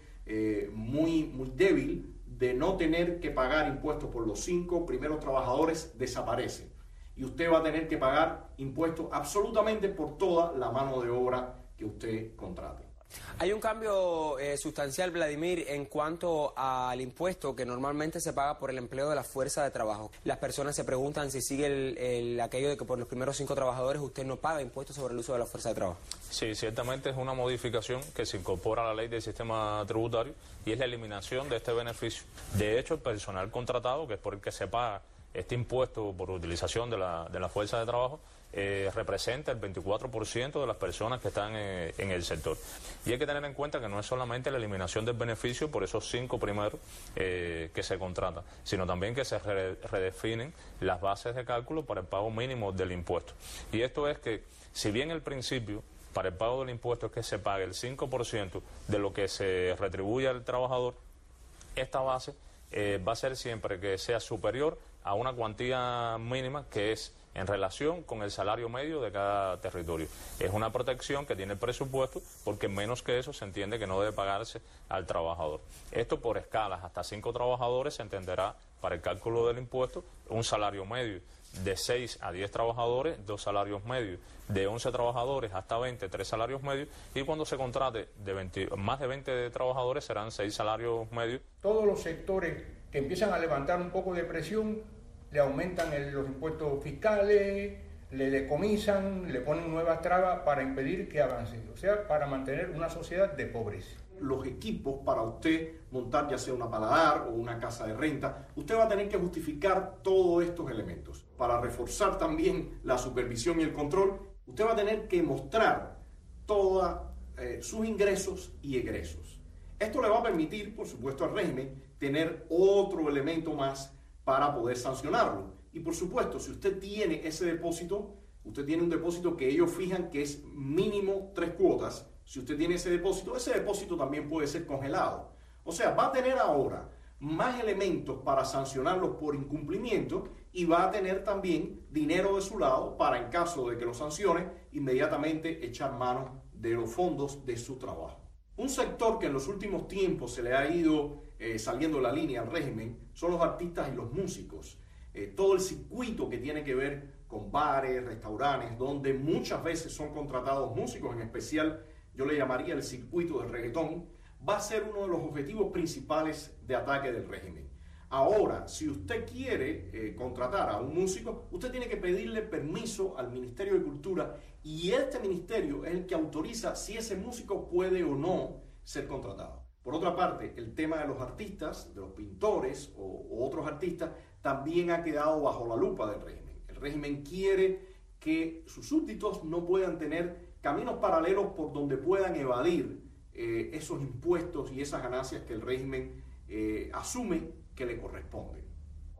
muy débil de no tener que pagar impuestos por los 5 primeros trabajadores desaparece. Y usted va a tener que pagar impuestos absolutamente por toda la mano de obra que usted contrate. Hay un cambio sustancial, Vladimir, en cuanto al impuesto que normalmente se paga por el empleo de la fuerza de trabajo. Las personas se preguntan si sigue aquello de que por los primeros 5 trabajadores usted no paga impuestos sobre el uso de la fuerza de trabajo. Sí, ciertamente es una modificación que se incorpora a la ley del sistema tributario y es la eliminación de este beneficio. De hecho, el personal contratado, que es por el que se paga este impuesto por utilización de la fuerza de trabajo, representa el 24% de las personas que están en el sector. Y hay que tener en cuenta que no es solamente la eliminación del beneficio por esos 5 primeros que se contratan, sino también que se redefinen las bases de cálculo para el pago mínimo del impuesto. Y esto es que, si bien el principio para el pago del impuesto es que se pague el 5% de lo que se retribuye al trabajador, esta base va a ser siempre que sea superior a una cuantía mínima que es en relación con el salario medio de cada territorio. Es una protección que tiene el presupuesto porque menos que eso se entiende que no debe pagarse al trabajador. Esto por escalas, hasta 5 trabajadores se entenderá para el cálculo del impuesto un salario medio. De 6 a 10 trabajadores, 2 salarios medios. De 11 trabajadores hasta 20, 3 salarios medios. Y cuando se contrate más de 20 trabajadores serán 6 salarios medios. Todos los sectores que empiezan a levantar un poco de presión le aumentan los impuestos fiscales, le decomisan, le ponen nuevas trabas para impedir que avance, o sea, para mantener una sociedad de pobres. Los equipos para usted montar ya sea una paladar o una casa de renta, usted va a tener que justificar todos estos elementos. Para reforzar también la supervisión y el control, usted va a tener que mostrar todos sus ingresos y egresos. Esto le va a permitir, por supuesto, al régimen tener otro elemento más para poder sancionarlo. Y por supuesto, si usted tiene ese depósito, usted tiene un depósito que ellos fijan que es mínimo 3 cuotas. Si usted tiene ese depósito también puede ser congelado. O sea, va a tener ahora más elementos para sancionarlos por incumplimiento y va a tener también dinero de su lado para, en caso de que lo sancione, inmediatamente echar mano de los fondos de su trabajo. Un sector que en los últimos tiempos se le ha ido saliendo la línea al régimen son los artistas y los músicos. Todo el circuito que tiene que ver con bares, restaurantes, donde muchas veces son contratados músicos, en especial yo le llamaría el circuito del reggaetón, va a ser uno de los objetivos principales de ataque del régimen. Ahora, si usted quiere contratar a un músico, usted tiene que pedirle permiso al Ministerio de Cultura y este ministerio es el que autoriza si ese músico puede o no ser contratado. Por otra parte, el tema de los artistas, de los pintores o otros artistas, también ha quedado bajo la lupa del régimen. El régimen quiere que sus súbditos no puedan tener caminos paralelos por donde puedan evadir esos impuestos y esas ganancias que el régimen asume que le corresponden.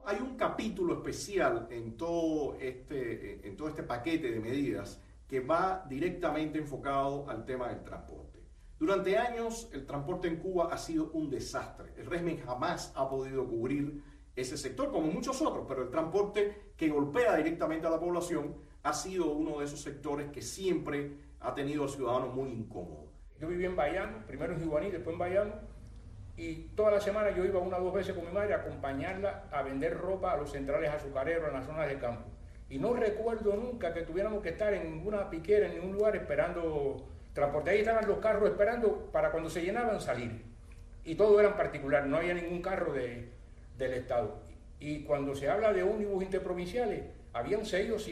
Hay un capítulo especial en todo este paquete de medidas que va directamente enfocado al tema del transporte. Durante años el transporte en Cuba ha sido un desastre. El régimen jamás ha podido cubrir ese sector, como muchos otros, pero el transporte que golpea directamente a la población ha sido uno de esos sectores que siempre ha tenido al ciudadano muy incómodo. Yo viví en Bayamo, primero en Jiguaní, después en Bayamo, y toda la semana yo iba 1 o 2 veces con mi madre a acompañarla a vender ropa a los centrales azucareros en las zonas de campo. Y no recuerdo nunca que tuviéramos que estar en ninguna piquera, en ningún lugar esperando transporte. Ahí estaban los carros esperando para cuando se llenaban salir. Y todo era en particular, no había ningún carro del Estado. Y cuando se habla de ómnibus interprovinciales, habían 6 o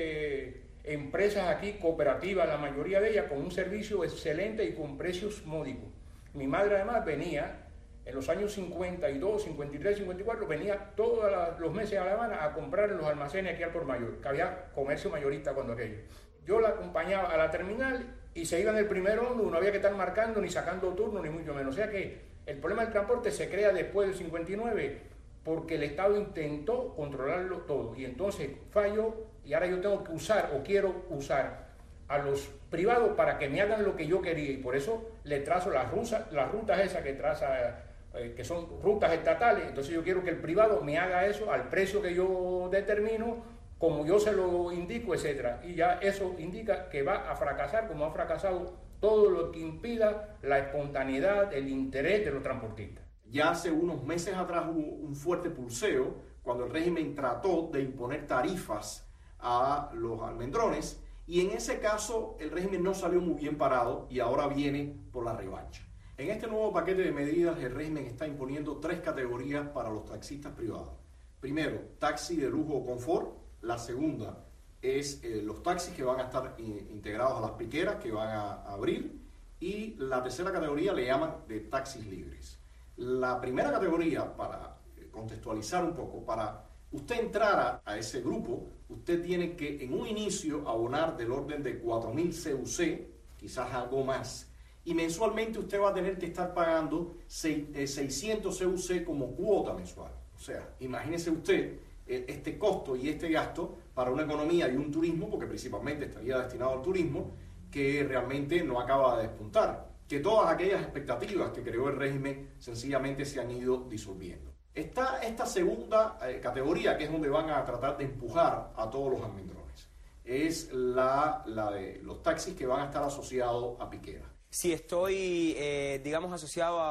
7 empresas aquí, cooperativas, la mayoría de ellas, con un servicio excelente y con precios módicos. Mi madre además venía, en los años 52, 53, 54, venía todos los meses a La Habana a comprar en los almacenes aquí al por mayor, que había comercio mayorista cuando aquello. Yo la acompañaba a la terminal y se iba en el primer ómnibus, no había que estar marcando ni sacando turno, ni mucho menos. O sea que el problema del transporte se crea después del 59 porque el Estado intentó controlarlo todo y entonces falló y ahora yo tengo que usar o quiero usar a los privados para que me hagan lo que yo quería y por eso le trazo las rutas esas que traza, que son rutas estatales. Entonces yo quiero que el privado me haga eso al precio que yo determino, como yo se lo indico, etcétera. Y ya eso indica que va a fracasar, como ha fracasado todo lo que impida la espontaneidad, el interés de los transportistas. Ya hace unos meses atrás hubo un fuerte pulseo cuando el régimen trató de imponer tarifas a los almendrones y en ese caso el régimen no salió muy bien parado y ahora viene por la revancha. En este nuevo paquete de medidas el régimen está imponiendo 3 categorías para los taxistas privados. Primero, taxi de lujo o confort. La segunda es los taxis que van a estar integrados a las piqueras que van a abrir y la tercera categoría le llaman de taxis libres. La primera categoría, para contextualizar un poco, para usted entrar a ese grupo, usted tiene que en un inicio abonar del orden de 4.000 CUC, quizás algo más, y mensualmente usted va a tener que estar pagando 600 CUC como cuota mensual. O sea, imagínese usted este costo y este gasto para una economía y un turismo, porque principalmente estaría destinado al turismo, que realmente no acaba de despuntar, que todas aquellas expectativas que creó el régimen sencillamente se han ido disolviendo. Está esta segunda categoría, que es donde van a tratar de empujar a todos los almendrones. Es la de los taxis que van a estar asociados a piqueras. Si estoy, digamos, asociado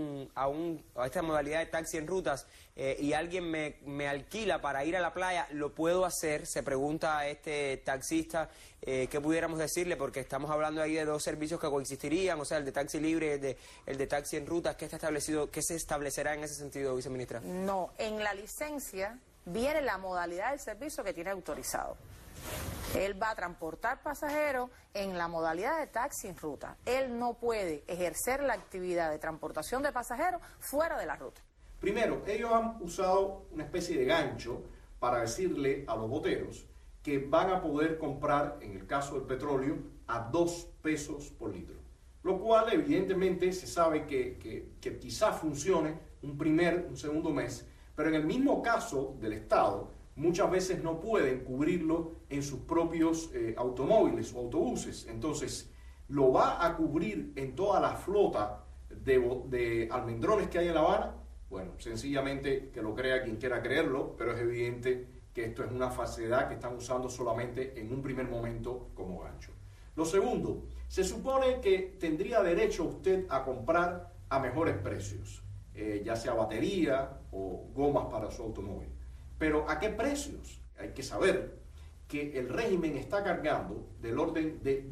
a esta modalidad de taxi en rutas y alguien me alquila para ir a la playa, ¿lo puedo hacer? Se pregunta a este taxista, ¿qué pudiéramos decirle? Porque estamos hablando ahí de 2 servicios que coexistirían, o sea, el de taxi libre y el de taxi en rutas. ¿Qué se establecerá en ese sentido, viceministra? No, en la licencia viene la modalidad del servicio que tiene autorizado. Él va a transportar pasajeros en la modalidad de taxi en ruta. Él no puede ejercer la actividad de transportación de pasajeros fuera de la ruta. Primero, ellos han usado una especie de gancho para decirle a los boteros que van a poder comprar, en el caso del petróleo, a 2 pesos por litro. Lo cual, evidentemente, se sabe que quizás funcione un segundo mes, pero en el mismo caso del Estado, muchas veces no pueden cubrirlo en sus propios automóviles o autobuses. Entonces, lo va a cubrir en toda la flota de almendrones que hay en La Habana. Bueno, sencillamente que lo crea quien quiera creerlo, pero es evidente que esto es una falsedad que están usando solamente en un primer momento como gancho. Lo segundo, se supone que tendría derecho usted a comprar a mejores precios, ya sea batería o gomas para su automóvil. Pero ¿a qué precios? Hay que saber que el régimen está cargando del orden de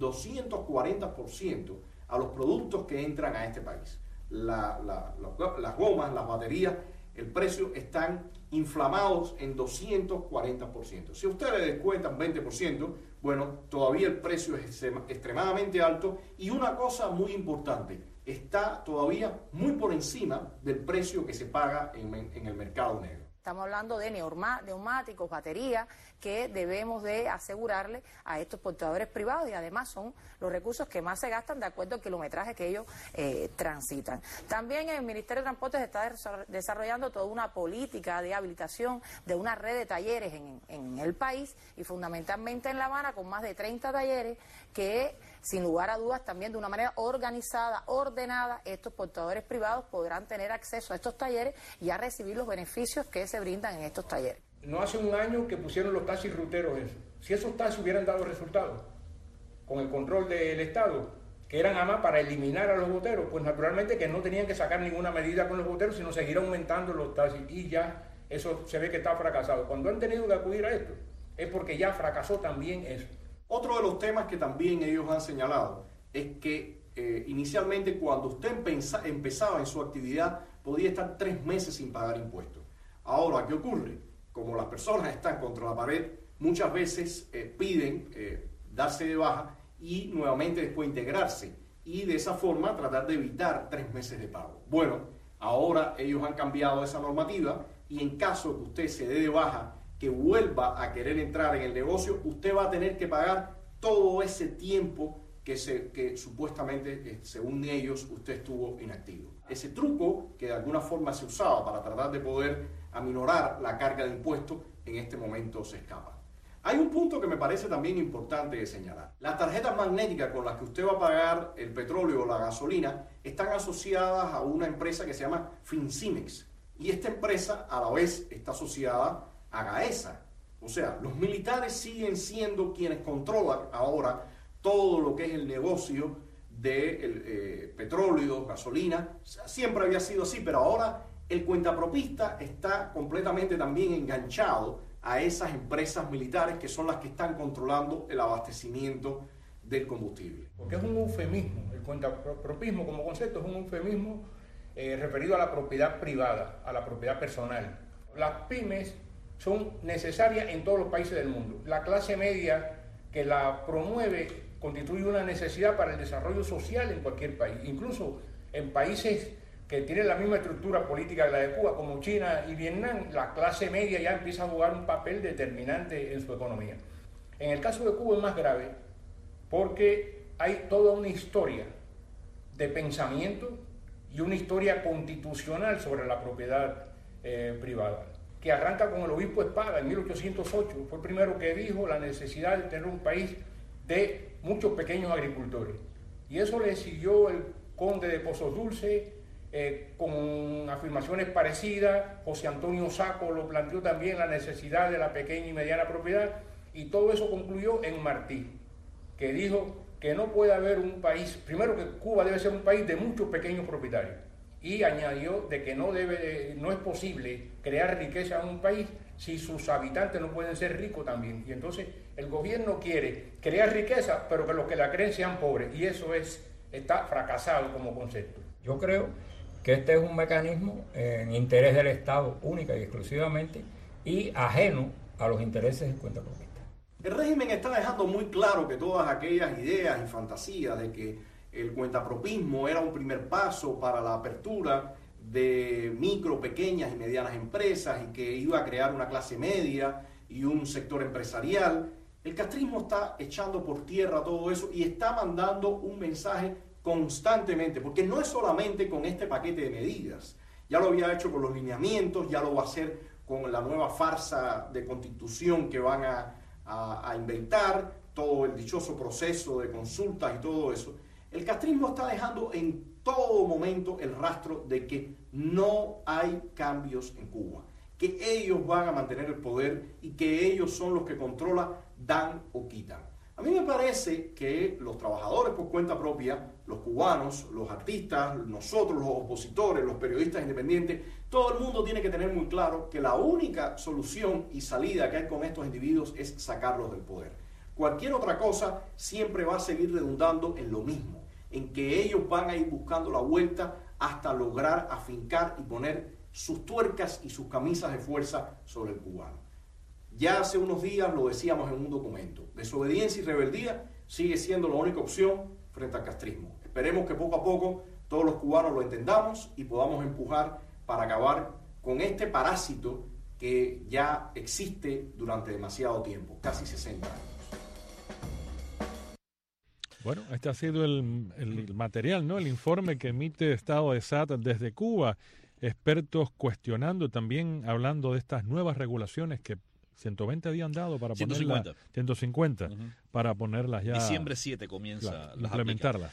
240% a los productos que entran a este país. Las gomas, las baterías, el precio están inflamados en 240%. Si ustedes le descuentan 20%, bueno, todavía el precio es extremadamente alto y una cosa muy importante, está todavía muy por encima del precio que se paga en el mercado negro. estamos hablando de neumáticos, baterías, que debemos de asegurarle a estos portadores privados y además son los recursos que más se gastan de acuerdo al kilometraje que ellos transitan. También el Ministerio de Transportes está desarrollando toda una política de habilitación de una red de talleres en el país y fundamentalmente en La Habana con más de 30 talleres que sin lugar a dudas también de una manera organizada, ordenada, estos portadores privados podrán tener acceso a estos talleres y a recibir los beneficios que se brindan en estos talleres. No hace un año que pusieron los taxis ruteros eso. Si esos taxis hubieran dado resultados con el control del Estado, que eran además para eliminar a los boteros, pues naturalmente que no tenían que sacar ninguna medida con los boteros, sino seguir aumentando los taxis y ya eso se ve que está fracasado. Cuando han tenido que acudir a esto es porque ya fracasó también eso. Otro de los temas que también ellos han señalado es que inicialmente cuando usted empezaba en su actividad podía estar 3 meses sin pagar impuestos. Ahora, ¿qué ocurre? Como las personas están contra la pared, muchas veces piden darse de baja y nuevamente después integrarse y de esa forma tratar de evitar 3 meses de pago. Bueno, ahora ellos han cambiado esa normativa y en caso de que usted se dé de baja, que vuelva a querer entrar en el negocio, usted va a tener que pagar todo ese tiempo que supuestamente, según ellos, usted estuvo inactivo. Ese truco que de alguna forma se usaba para tratar de poder aminorar la carga de impuestos, en este momento se escapa. Hay un punto que me parece también importante de señalar. Las tarjetas magnéticas con las que usted va a pagar el petróleo o la gasolina están asociadas a una empresa que se llama Fincimex. Y esta empresa a la vez está asociada a Gaesa. O sea, los militares siguen siendo quienes controlan ahora todo lo que es el negocio de petróleo, gasolina. Siempre había sido así, pero ahora el cuentapropista está completamente también enganchado a esas empresas militares que son las que están controlando el abastecimiento del combustible. Porque es un eufemismo, el cuentapropismo como concepto es un eufemismo referido a la propiedad privada, a la propiedad personal. Las pymes son necesarias en todos los países del mundo. La clase media que la promueve constituye una necesidad para el desarrollo social en cualquier país, incluso en países que tienen la misma estructura política que la de Cuba, como China y Vietnam, la clase media ya empieza a jugar un papel determinante en su economía. En el caso de Cuba es más grave porque hay toda una historia de pensamiento y una historia constitucional sobre la propiedad privada, que arranca con el obispo Espada en 1808, fue el primero que dijo la necesidad de tener un país de muchos pequeños agricultores. Y eso le siguió el conde de Pozos Dulces, con afirmaciones parecidas. José Antonio Saco lo planteó también, la necesidad de la pequeña y mediana propiedad, y todo eso concluyó en Martí, que dijo que no puede haber un país, primero que Cuba debe ser un país de muchos pequeños propietarios, y añadió de que no es posible crear riqueza en un país si sus habitantes no pueden ser ricos también. Y entonces el gobierno quiere crear riqueza, pero que los que la creen sean pobres, y eso está fracasado como concepto. Yo creo que este es un mecanismo en interés del Estado única y exclusivamente y ajeno a los intereses del cuentapropista. El régimen está dejando muy claro que todas aquellas ideas y fantasías de que el cuentapropismo era un primer paso para la apertura de micro, pequeñas y medianas empresas y que iba a crear una clase media y un sector empresarial. El castrismo está echando por tierra todo eso y está mandando un mensaje constantemente, porque no es solamente con este paquete de medidas, ya lo había hecho con los lineamientos, ya lo va a hacer con la nueva farsa de constitución que van a inventar, todo el dichoso proceso de consultas y todo eso. El castrismo está dejando en todo momento el rastro de que no hay cambios en Cuba, que ellos van a mantener el poder y que ellos son los que controlan, dan o quitan. A mí me parece que los trabajadores por cuenta propia, los cubanos, los artistas, nosotros, los opositores, los periodistas independientes, todo el mundo tiene que tener muy claro que la única solución y salida que hay con estos individuos es sacarlos del poder. Cualquier otra cosa siempre va a seguir redundando en lo mismo, en que ellos van a ir buscando la vuelta hasta lograr afincar y poner sus tuercas y sus camisas de fuerza sobre el cubano. Ya hace unos días lo decíamos en un documento, desobediencia y rebeldía sigue siendo la única opción frente al castrismo. Esperemos que poco a poco todos los cubanos lo entendamos y podamos empujar para acabar con este parásito que ya existe durante demasiado tiempo, casi 60 años. Bueno, este ha sido el material, ¿no? El informe que emite Estado de SAT desde Cuba. Expertos cuestionando, también hablando de estas nuevas regulaciones que 120 habían dado para 150. 150 para ponerlas ya. Diciembre 7 comienza a implementarlas.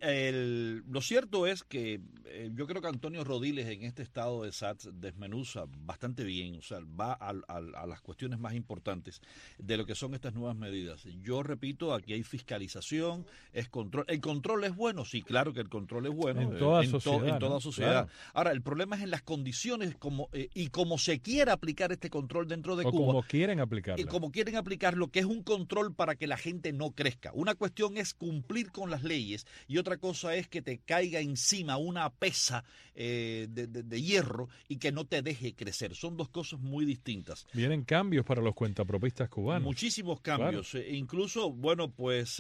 Lo cierto es que yo creo que Antonio Rodiles en este estado de SAT desmenuza bastante bien, o sea, va a las cuestiones más importantes de lo que son estas nuevas medidas. Yo repito, aquí hay fiscalización, es control. ¿El control es bueno? Sí, claro que el control es bueno. En toda sociedad. Claro. Ahora, el problema es en las condiciones y cómo se quiera aplicar este control dentro de Cuba. Como quieren aplicarlo. Y como quieren aplicarlo, que es un control para que la gente no crezca. Una cuestión es cumplir con las leyes y otra cosa es que te caiga encima una pesa de hierro y que no te deje crecer. Son dos cosas muy distintas. Vienen cambios para los cuentapropistas cubanos. Muchísimos cambios. Claro. Incluso, bueno, pues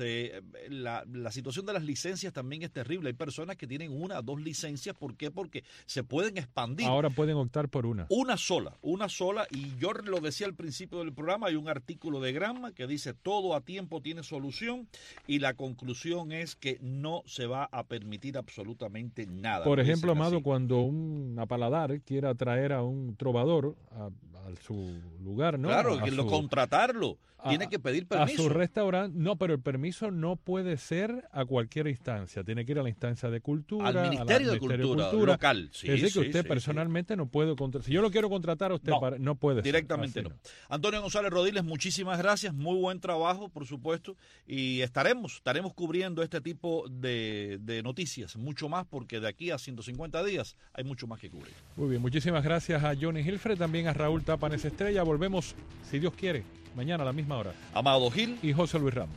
la situación de las licencias también es terrible. Hay personas que tienen 1 o 2 licencias. ¿Por qué? Porque se pueden expandir. Ahora pueden optar por una. Una sola. Y yo lo decía al principio del programa, hay un artículo de Gramma que dice todo a tiempo tiene solución y la conclusión es que no se va a permitir absolutamente nada. Por ejemplo, Amado, cuando un Paladar quiera traer a un trovador a su lugar, ¿no? Claro, contratarlo. Tiene que pedir permiso. A su restaurante, no, pero el permiso no puede ser a cualquier instancia. Tiene que ir a la instancia de Cultura. Al Ministerio de Cultura local. Sí, es decir, que usted personalmente no puede contratar. Si yo lo quiero contratar a usted, no puede ser. Directamente no. Antonio González Rodiles, muchísimas gracias. Muy buen trabajo, por supuesto. Y estaremos cubriendo este tipo de noticias. Mucho más, porque de aquí a 150 días hay mucho más que cubrir. Muy bien, muchísimas gracias a Johnny Hilfred, también a Raúl Tapanes Estrella. Volvemos, si Dios quiere, mañana a la misma hora. Amado Gil y José Luis Ramos.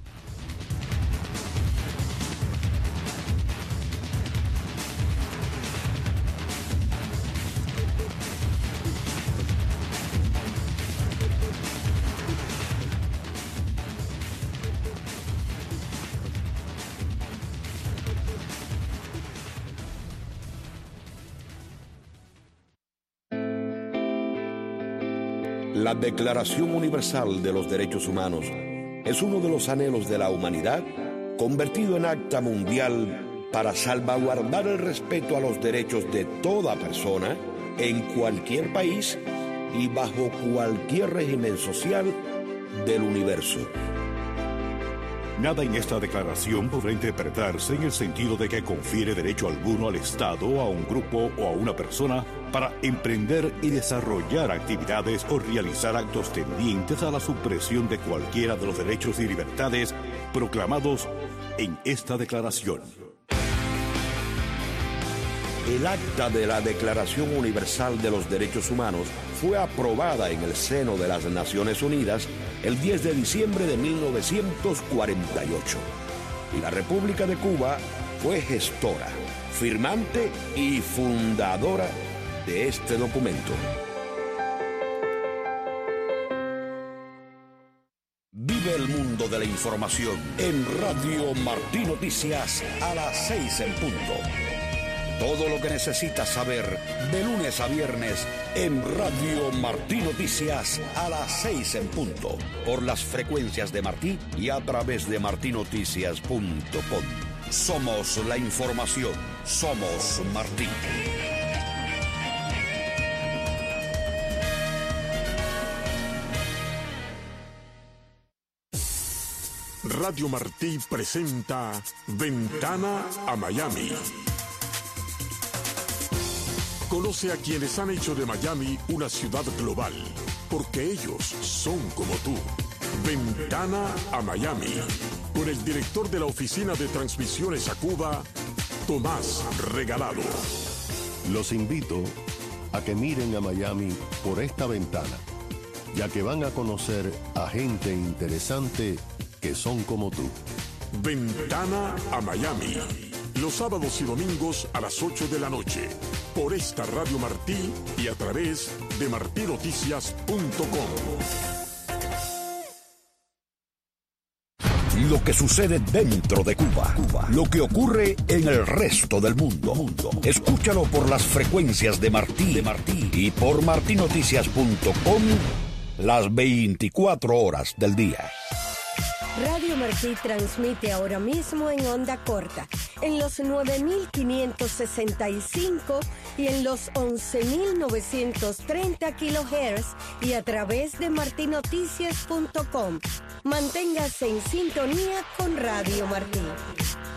La Declaración Universal de los Derechos Humanos es uno de los anhelos de la humanidad convertido en acta mundial para salvaguardar el respeto a los derechos de toda persona en cualquier país y bajo cualquier régimen social del universo. Nada en esta declaración podrá interpretarse en el sentido de que confiere derecho alguno al Estado, a un grupo o a una persona para emprender y desarrollar actividades o realizar actos tendientes a la supresión de cualquiera de los derechos y libertades proclamados en esta declaración. El acta de la Declaración Universal de los Derechos Humanos fue aprobada en el seno de las Naciones Unidas el 10 de diciembre de 1948. Y la República de Cuba fue gestora, firmante y fundadora de este documento. Vive el mundo de la información en Radio Martí Noticias a las 6 en punto. Todo lo que necesitas saber de lunes a viernes en Radio Martí Noticias a las 6 en punto. Por las frecuencias de Martí y a través de martinoticias.com. Somos la información. Somos Martí. Radio Martí presenta Ventana a Miami. Conoce a quienes han hecho de Miami una ciudad global, porque ellos son como tú. Ventana a Miami, con el director de la Oficina de Transmisiones a Cuba, Tomás Regalado. Los invito a que miren a Miami por esta ventana, ya que van a conocer a gente interesante que son como tú. Ventana a Miami. Los sábados y domingos a las 8 de la noche, por esta Radio Martí y a través de martinoticias.com. lo que sucede dentro de Cuba, lo que ocurre en el resto del mundo. Escúchalo por las frecuencias de Martí y por martinoticias.com las 24 horas del día. Radio Martí transmite ahora mismo en onda corta, en los 9.565 y en los 11.930 kHz y a través de martinoticias.com. Manténgase en sintonía con Radio Martí.